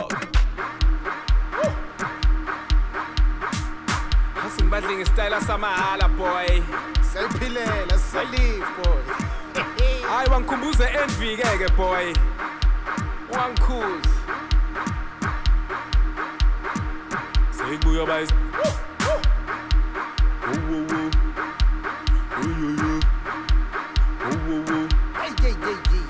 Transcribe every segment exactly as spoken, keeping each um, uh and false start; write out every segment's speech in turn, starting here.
So Asingibadlinga style asamahala boy. Seliphilela selive boy. Hayi wangikhumbuza envy keke boy. Wangikhuza. Sekubuya bayis. Oh oh oh. Oh yo yo. Oh oh oh. Hey hey hey hey.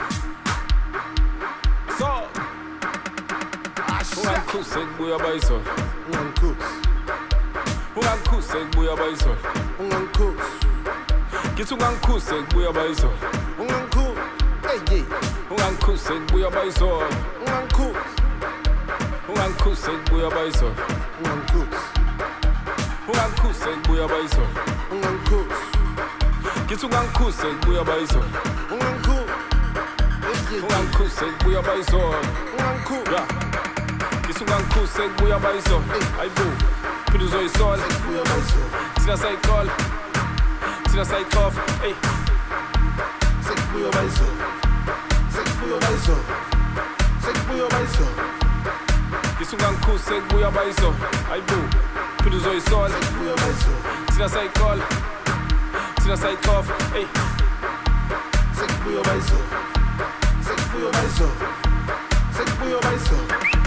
So Wangikhuza sekubuya bayiso. Ungangikhuza. Ungangikhuza sekubuya bayiso. Ungangikhuza. Ngithi ungangikhuza sekubuya bayiso. Ungangikhuza. Hey hey. Ungangikhuza sekubuya bayiso. Ungangikhuza. Ungangikhuza sekubuya bayiso. Ungangikhuza. Ungangikhuza sekubuya bayiso. Ungangikhuza. Ngithi ungangikhuza sekubuya bayiso. Ungangikhuza. Ungangikhuza sekubuya bayiso. Ungangikhuza. Ngithi ungangikhuza sekubuya bayiso. Ayibo. Phinde uzoyisola. Sekubuya bayiso. Thina sayicall. Thina sayikhofa. Hey. Sekubuya bayiso. Sekubuya bayiso. Sekubuya bayiso. Ngithi ungangikhuza sekubuya bayiso. Ayibo. Phinde uzoyisola. Sekubuya bayiso. Thina sayicall. Thina sayikhofa. Hey. Sekubuya bayiso. Sekubuya bayiso. Sekubuya bayiso.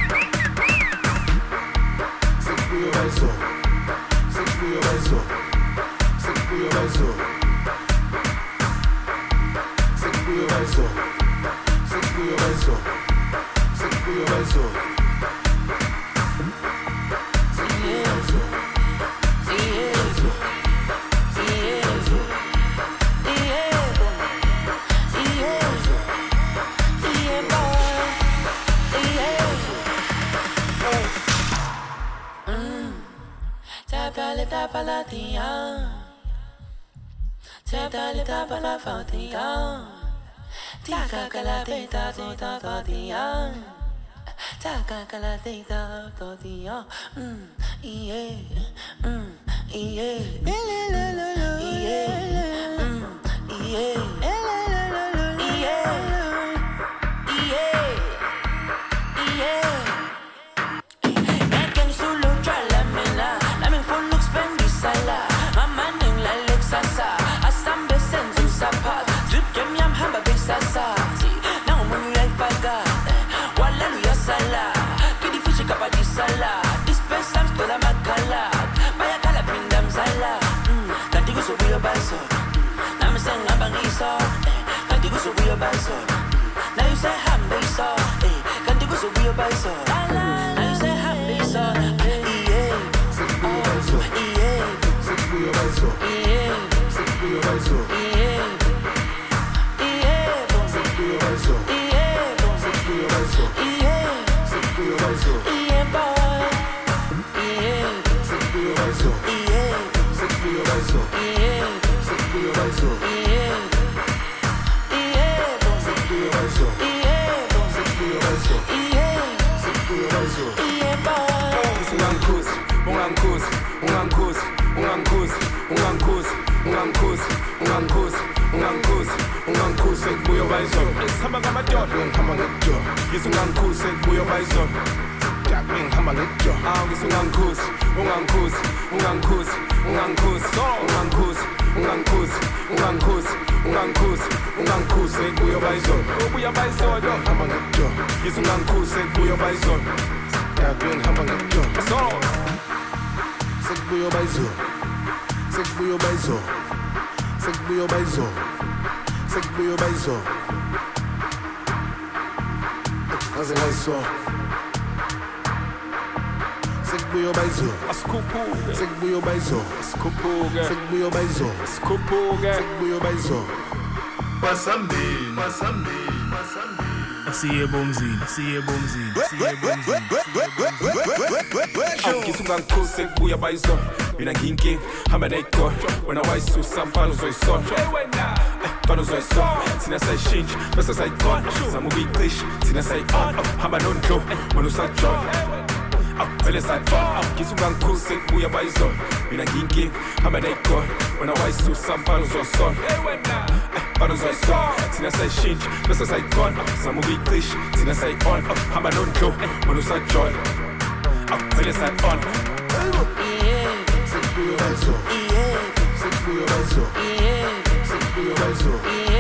Sekubuya bayiso. Sekubuya bayiso. Sekubuya bayiso. Sekubuya bayiso. Sekubuya bayiso. Sekubuya bayiso. Tap la tia, tap la tap la fatia, tika kala tita tita tatia, taka kala tita tatia, mm yeah, mm yeah, yeah, mm yeah, yeah, yeah, yeah. Sala, mama neng la lexasa, asambe senzo sapa, drip kem yam hamba besasa, na umunyu ya ifaga, wala lu ya sala, kidi fishi kapati sala, dispense am stola makala, baya kala pindam sala, kanti gusto buyo baso, na me seng abang iso, kanti gusto buyo baso, na you say hambe iso, kanti gusto buyo baso, na you say hambe iso, yeah, oh, yeah. Sekubuya bayiso. Yeah. Sekubuya bayiso. Yeah. Yeah. Sekubuya bayiso. Yeah. Sekubuya bayiso. Yeah. Sekubuya bayiso. Yeah, boy. Yeah. Sekubuya bayiso. Yeah. Sekubuya bayiso. Yeah. Sekubuya bayiso. Yeah. Yeah. Sekubuya bayiso. Yeah. Sekubuya bayiso. Yeah. Sekubuya bayiso. Yeah, boy. Ungangikhuza, ungangikhuza, ungangikhuza, ungangikhuza, ungangikhuza, ungangikhuza, ungangikhuza, ungangikhuza, ungangikhuza sekubuya bayiso. Sihamba ngamadoda, Ngihamba ngejolo. ngithi ungangikhuza sekubuya bayiso. Jack ngihamba ngejolo. Ah, ngithi ungangikhuza, ungangikhuza, ungangikhuza, ungangikhuza, ungangikhuza, ungangikhuza, ungangikhuza, ungangikhuza, ungangikhuza sekubuya bayiso. Ubuya bayiso lo. Ngihamba ngejolo. Ngithi ungangikhuza sekubuya bayiso. Jack ngihamba ngejolo. So Sekubuya bayiso. Sekubuya bayiso. Sekubuya bayiso. Sekubuya bayiso. Ngaze ngayiso. Sekubuya bayiso. asikhuphuke, Sekubuya bayiso. asikhuphuke, Sekubuya bayiso. asikhuphuke. Sekubuya bayiso. Basambini, basambini, basambini. Asiyebo mzini, asiyebo mzini, asiyebo mzini. Ngithi ungangikhuza sekubuya bayiso. Mina ngiyinkinga, hamba ney'kolo. Wena wayisusa mfana uzoyisola. Mfana uzoyisola. Thina sayishintsha bese sayigcona. Zama ukuyicisha, thina sayi-on. Hamba nondlo, wena usajona. Vele sayifona. Ngithi ungangikhuza sekubuya bayiso. Mina ngiyinkinga, hamba ney'kolo. Wena wayisusa mfana uzoyisola. Fano zoyso Tina sayishintsha bese sayigona Zama ukuyicisha Tina sayi-on Hamba nondlo Wena usajoy Awucele sayi-on Sekubuya bayizo. Sekubuya bayizo. Sekubuya bayizo.